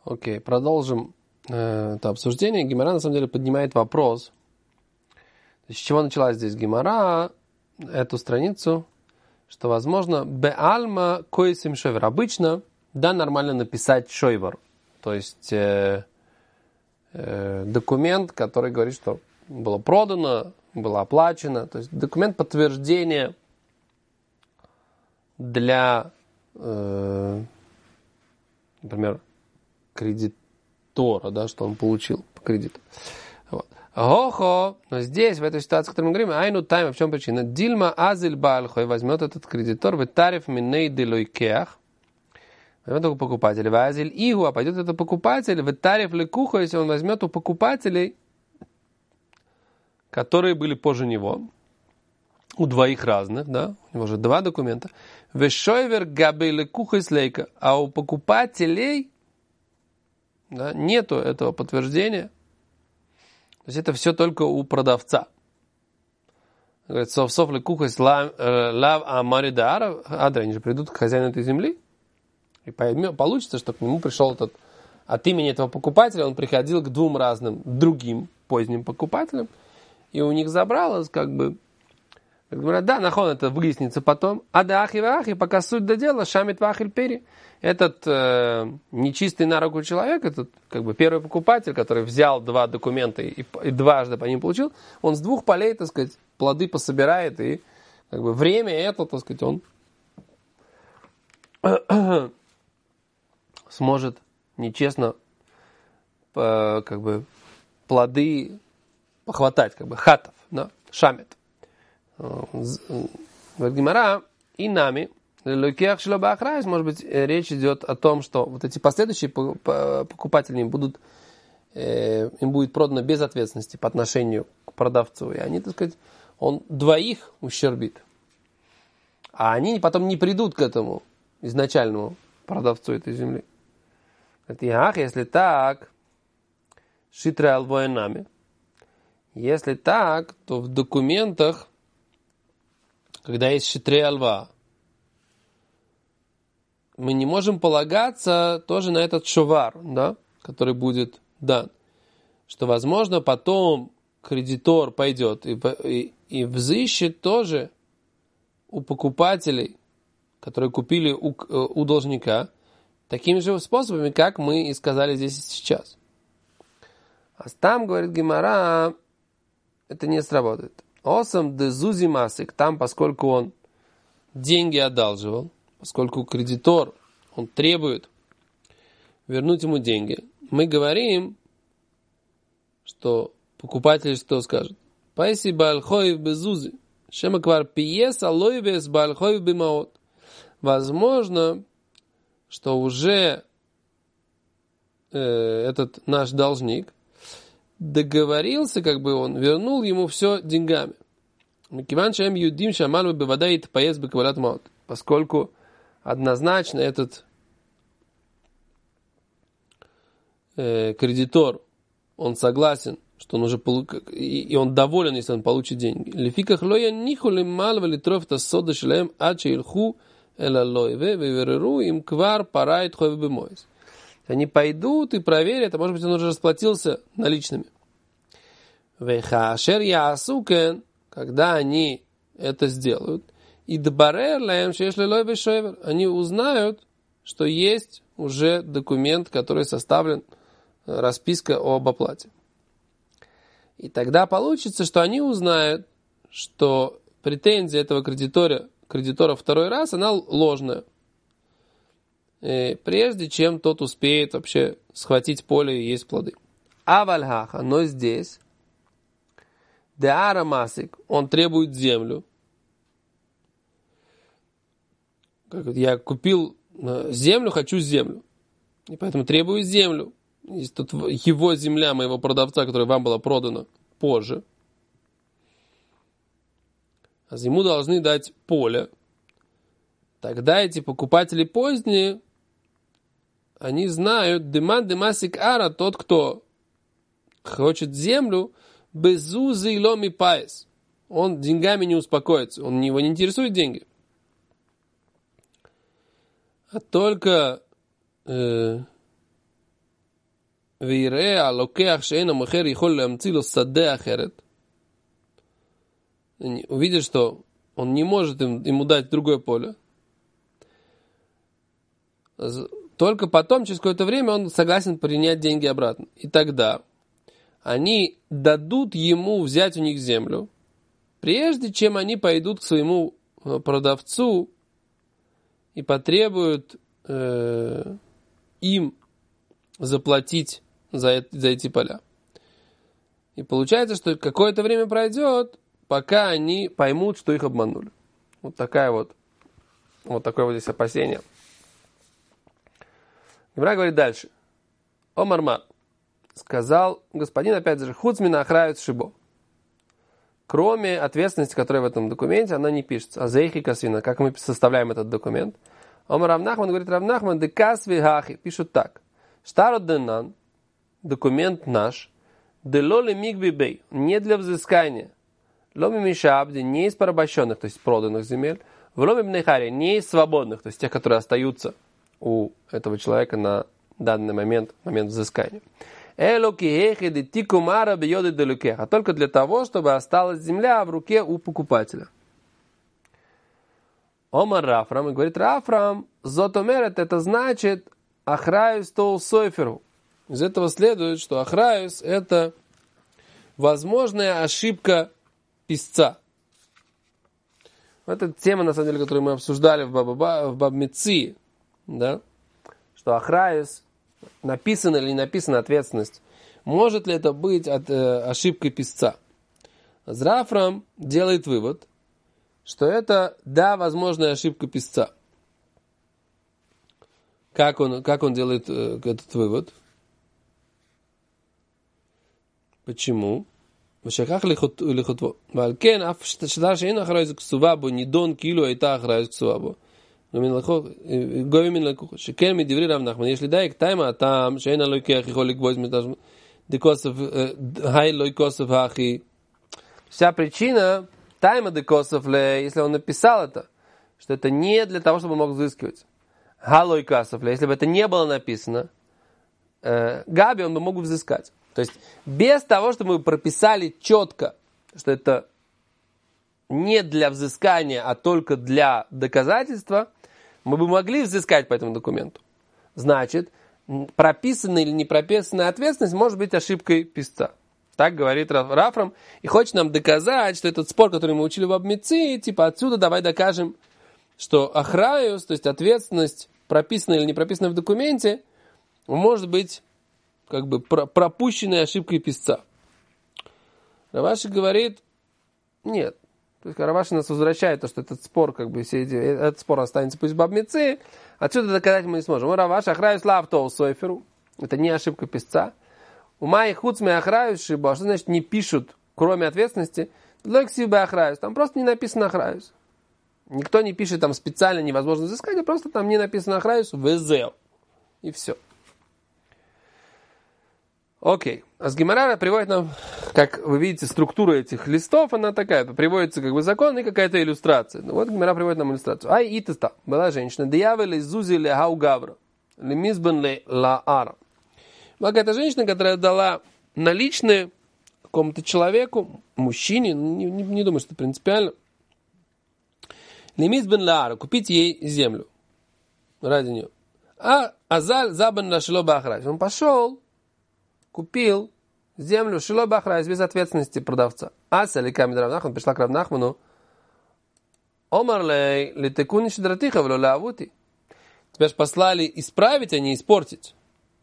Окей, продолжим это обсуждение. Гемара на самом деле поднимает вопрос. С чего началась здесь Гемара, эту страницу, что возможно беальма коисим шойвер. Обычно, да, нормально написать шойвер. То есть документ, который говорит, что было продано, было оплачено. То есть документ подтверждения для, например, кредитора, да, что он получил по кредиту. Вот. Гохо, но здесь, в этой ситуации, о которой мы говорим, айну тайм, в чем причина? Дильма азиль бальхой возьмет этот кредитор, в тариф миней делойкех, возьмет у покупателя, в азиль игу, а пойдет это покупатель, в тариф лекухо, если он возьмет у покупателей, которые были позже него, у двоих разных, да, у него же два документа, в шойвер габей лекухо слейка, а у покупателей, да, нету этого подтверждения. То есть это все только у продавца. Говорит, сов лекухас лав амарида адра, они же придут к хозяину этой земли, и получится, что к нему пришел этот, от имени этого покупателя он приходил к двум разным другим поздним покупателям, и у них забралось, как бы, говорят, да, нахон это выяснится потом, а да ахи вахи, пока суть до дела, шамит вахиль пери. Этот нечистый на руку человек, этот как бы первый покупатель, который взял два документа и дважды по ним получил, он с двух полей, так сказать, плоды пособирает, и как бы время это, так сказать, он сможет нечестно как бы плоды похватать, как бы хатов, да, шамит. Говорит Гемара, и нами, может быть, речь идет о том, что вот эти последующие покупатели им будет продано без ответственности по отношению к продавцу. И они, так сказать, он двоих ущербит. А они потом не придут к этому изначальному продавцу этой земли. Говорит, если так, шитры алвоенами. Если так, то в документах, когда есть шитрей алва, мы не можем полагаться тоже на этот шовар, да, который будет дан. Что, возможно, потом кредитор пойдет и взыщет тоже у покупателей, которые купили у должника, такими же способами, как мы и сказали здесь и сейчас. А там, говорит Гемара, это не сработает. Осам дезузи масик, там, поскольку он деньги одалживал, поскольку кредитор, он требует вернуть ему деньги, мы говорим, что покупатель что скажет? Пайси бальхоев безузи, шемаквар пиес алойвес бальхоев бимаот. Возможно, что уже этот наш должник договорился, как бы он вернул ему все деньгами. Поскольку однозначно этот кредитор, он согласен, что он уже и он доволен, если он получит деньги. Они пойдут и проверят, а может быть он уже расплатился наличными. Когда они это сделают, они узнают, что есть уже документ, который составлен, расписка об оплате. И тогда получится, что они узнают, что претензия этого кредитора второй раз, она ложная. Прежде чем тот успеет вообще схватить поле и есть плоды. Авальхаха, но здесь Деара Масик, он требует землю. Я купил землю, хочу землю. И поэтому требую землю. Есть тут его земля, моего продавца, которая вам была продана позже. А ему должны дать поле. Тогда эти покупатели поздние, они знают, деман демасик ара, тот, кто хочет землю, безузы и ломи паис. Он деньгами не успокоится, его не интересуют деньги. А только ויראה הלוקח שאין המוכר יכול להמציא לו שדה אחרת, увидит, что он не может ему дать другое поле, только потом, через какое-то время, он согласен принять деньги обратно. И тогда они дадут ему взять у них землю, прежде чем они пойдут к своему продавцу и потребуют им заплатить за эти поля. И получается, что какое-то время пройдет, пока они поймут, что их обманули. Вот такое вот здесь опасение. Гемара говорит дальше. Омар сказал господин, опять же, хуцмина охрают шибо. Кроме ответственности, которая в этом документе, она не пишется. А зейхи касвина, как мы составляем этот документ? Омар Рав Нахман говорит, Рав Нахман, де касви хахи, пишут так. Штарот денан, документ наш, де лоли мигби бей, не для взыскания. Ломи мишабди, не из порабощенных, то есть проданных земель. В ломи бнехари, не из свободных, то есть тех, которые остаются у этого человека на данный момент взыскания. А только для того, чтобы осталась земля в руке у покупателя. Омар Рафрам, и говорит Рафрам, зотомерет, это значит ахраюс тол сойферу. Из этого следует, что ахраюс это возможная ошибка писца. Это тема, на самом деле, которую мы обсуждали в Бабмици, да? Что ахраюс, написана или не написана ответственность. Может ли это быть ошибкой писца? Рафрам делает вывод, что это, да, возможная ошибка писца. Как он делает этот вывод? Почему? ושכח לכותבו. ועל כן, אף שטר שאין אחריות כתובה בו, נידון כאילו הייתה אחריות כתובה בו. גוי מן לקוח. שכן מדברי רב נחמן, יש לדייק, תימה הטעם שאין הלוקח יכול לקבוע דקוסף, היי לא יקוסף האחי. Вся причина тайма декосов, если он написал это, что это не для того, чтобы он мог взыскивать. Галой касов, если бы это не было написано, Габи он бы мог взыскать. То есть, без того, чтобы мы прописали четко, что это не для взыскания, а только для доказательства, мы бы могли взыскать по этому документу. Значит, прописанная или не прописанная ответственность может быть ошибкой писца. Так говорит Рафрам. И хочет нам доказать, что этот спор, который мы учили в Абмици, типа отсюда давай докажем, что ахраюс, то есть ответственность, прописанная или не прописанная в документе, может быть как бы пропущенной ошибкой писца. Раваши говорит, нет. То есть Раваши нас возвращает, то, что этот спор, как бы, этот спор останется пусть в Бабмици, отсюда доказать мы не сможем. Раваши ахраюс лавтоу сойферу. Это не ошибка писца. У моих хуцми ахраюс шиба. Что значит не пишут, кроме ответственности? Лексибе ахраюс. Там просто не написано ахраюс. Никто не пишет там специально, невозможно взыскать, а просто там не написано ахраюс везел. И все. Окей. А с Гемара приводит нам, как вы видите, структура этих листов, она такая, приводится как бы закон и какая-то иллюстрация. Ну, вот Гемара приводит нам иллюстрацию. Ай, итаста, была женщина, диявели зузи ле хаугавра, лемизбен ле лаара. Была какая-то женщина, которая дала наличные какому-то человеку, мужчине, не думаю, что это принципиально, лемизбен лаара, купить ей землю ради нее. А азаль забан лашло бахрай. Он пошел, купил землю шило бахрайс без ответственности продавца. Ася ликами Рав Нахман, пришла к Рав Нахману. Омар лей литекуни шидратиха вло лавути. Тебя же послали исправить, а не испортить.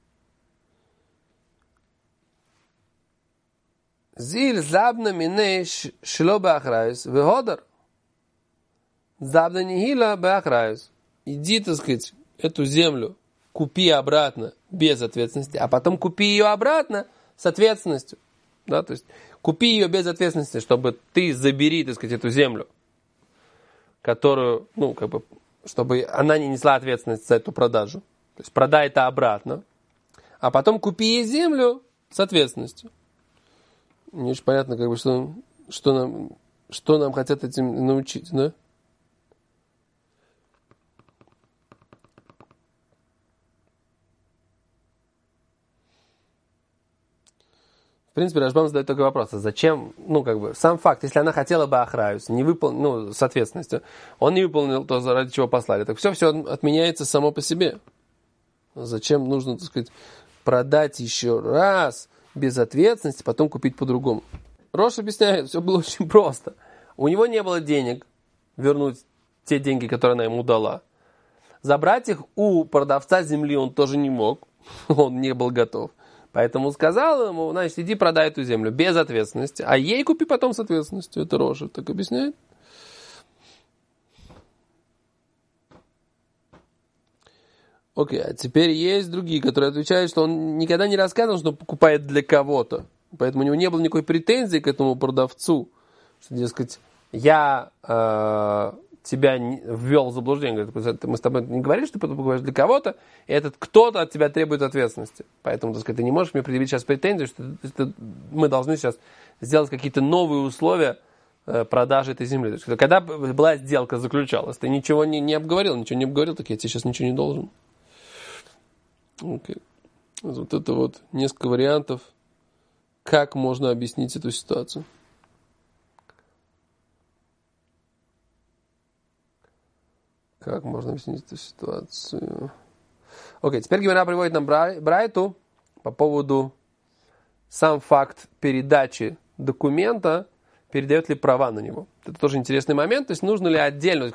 Зиль забна миней шило бахрайс веходар. Забна нихила бахрайс. Иди, так сказать, эту землю купи обратно без ответственности, а потом купи ее обратно с ответственностью. Да, то есть купи ее без ответственности, чтобы ты забери, так сказать, эту землю, которую, ну, как бы, чтобы она не несла ответственность за эту продажу. То есть продай это обратно, а потом купи ей землю с ответственностью. Не очень понятно, как бы, что нам хотят этим научить, да? принципе, Рашбам задает такой вопрос. А зачем, сам факт, если она хотела бы Ахраюс, не выполнил, с ответственностью, он не выполнил то, ради чего послали, так все отменяется само по себе. Зачем нужно, так сказать, продать еще раз без ответственности, потом купить по-другому? Рош объясняет, все было очень просто. У него не было денег вернуть те деньги, которые она ему дала. Забрать их у продавца земли он тоже не мог. Он не был готов. Поэтому сказал ему, значит, иди продай эту землю без ответственности, а ей купи потом с ответственностью. Это Рош так объясняет. Окей, а теперь есть другие, которые отвечают, что он никогда не рассказывал, что он покупает для кого-то. Поэтому у него не было никакой претензии к этому продавцу. Что, дескать, я тебя ввел в заблуждение. Говорит, мы с тобой не говорили, что ты покупаешь для кого-то, и этот кто-то от тебя требует ответственности. Поэтому, так сказать, ты не можешь мне предъявить сейчас претензию, что мы должны сейчас сделать какие-то новые условия продажи этой земли. То есть, когда была сделка заключалась, ты ничего не обговорил, так я тебе сейчас ничего не должен. Okay. Вот это вот несколько вариантов, как можно объяснить эту ситуацию. Как можно объяснить эту ситуацию? Окей, теперь Гемара приводит нам Брайту по поводу сам факт передачи документа, передает ли права на него. Это тоже интересный момент, то есть нужно ли отдельно,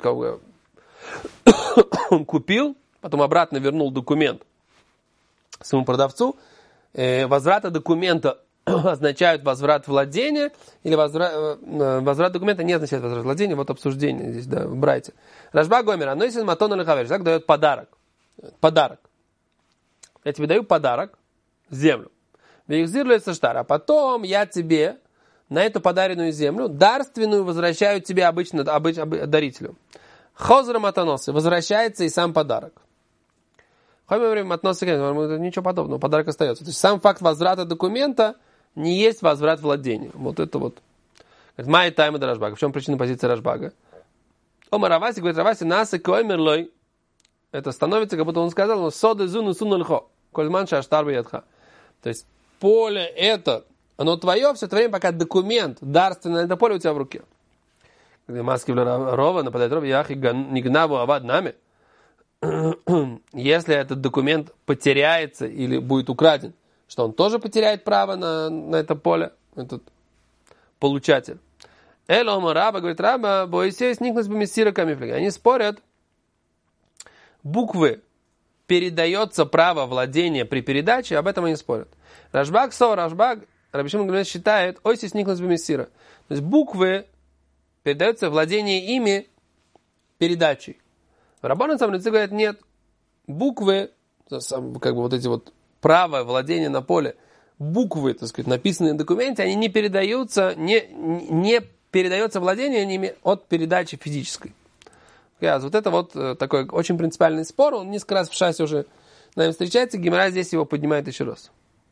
он купил, потом обратно вернул документ своему продавцу. Возврата документа означает возврат владения, или возврат документа не означает возврат владения. Вот обсуждение здесь, да, в Брайте. Рашба Гомер, анойсин матон или хавер. Человек дает подарок. Подарок. Я тебе даю подарок, землю. Вейхзирлуется штар. А потом я тебе на эту подаренную землю дарственную возвращаю тебе обычно дарителю. Хозра матоносы. Возвращается и сам подарок. Ничего подобного, подарок остается. То есть сам факт возврата документа не есть возврат владения. Вот это вот. Май тайма до Рашбага. В чем причина позиции Рашбага? Ома Раваси говорит, Раваси насы коймерлой. Это становится, как будто он сказал, но соды зуну сунульхо. Кольман шаштар бьетха. То есть поле это, оно твое все это время, пока документ дарственный на это поле у тебя в руке. Где маски Рова нападает Рова, яхи нигнаву авад нами. Если этот документ потеряется или будет украден, что он тоже потеряет право на это поле, этот получатель. Элома Раба говорит, Раба, Боисей сникнут бы мессира камифлиги. Они спорят, буквы передается право владения при передаче, об этом они спорят. Рашбаг, Раби Шимон Гамлиэль считает, ойси сникнут бы мессира. То есть буквы передается владение ими передачей. Раббанан Самрицы говорят, нет, буквы, как бы вот эти вот право владения на поле, буквы, так сказать, написанные в документе, они не передаются, не передается владение ними от передачи физической. Вот это вот такой очень принципиальный спор, он несколько раз в шасе уже нами встречается, Гемара здесь его поднимает еще раз.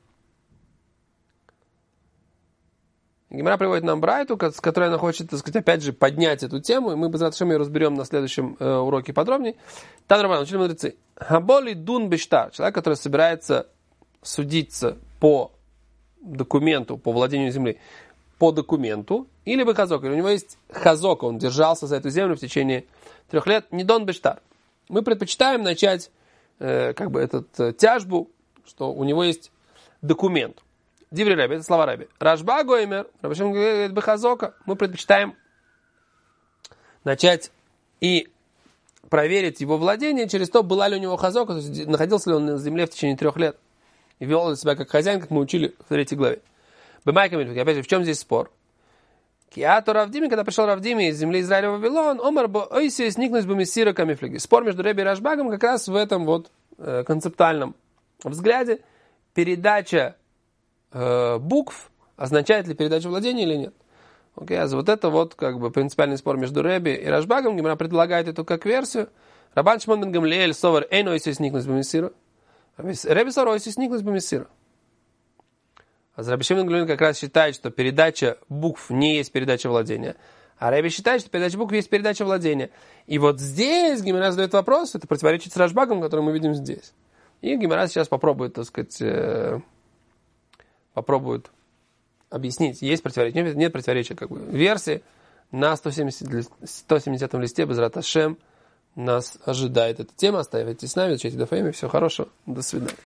Гемара приводит нам Брайту, с которой она хочет, так сказать, опять же поднять эту тему, и мы без ее разберем на следующем уроке подробнее. Танрабан, учили мудрецы. Хаболи дун бештар, человек, который собирается судиться по документу, по владению земли, по документу, или бы хазок, или у него есть хазок, он держался за эту землю в течение 3 лет, не дон бештар. Мы предпочитаем начать эту тяжбу, что у него есть документ. Диври Рэби, это слова Рэби. Рашба Гоймер, Раби Шимон говорит, бехазока, мы предпочитаем начать и проверить его владение через то, была ли у него хазока, то есть находился ли он на земле в течение 3 лет и вел себя как хозяин, как мы учили в 3 главе. Бемайкамильфик, опять же, в чем здесь спор? Киату Равдими, когда пришел Равдими из земли Израиля в Вавилон, Омар бо ойси сникнуть бы мессира камифлиги. Спор между Рэби и Рашбагом как раз в этом вот концептуальном взгляде. Передача букв означает ли передачу владения или нет. Окей, а вот это вот как бы принципиальный спор между Рэби и Рашбагом. Гемара предлагает эту как версию. Рабан Шимон бен Гамлиэль совар эйн ойси сникнуть бы мессира. Рэби совар ойси сникнуть бы мессира. А Раби Шимон бен Гамлиэль как раз считает, что передача букв не есть передача владения. А Рэби считает, что передача букв есть передача владения. И вот здесь Гемара задает вопрос, это противоречит с Рашбагом, который мы видим здесь. И Гемара сейчас попробует, так сказать, объяснить, есть противоречие, нет противоречия, как бы. Версии на 170-м листе Безрат Ашем нас ожидает эта тема. Оставайтесь с нами, изучайте Даф Йоми. Всего хорошего. До свидания.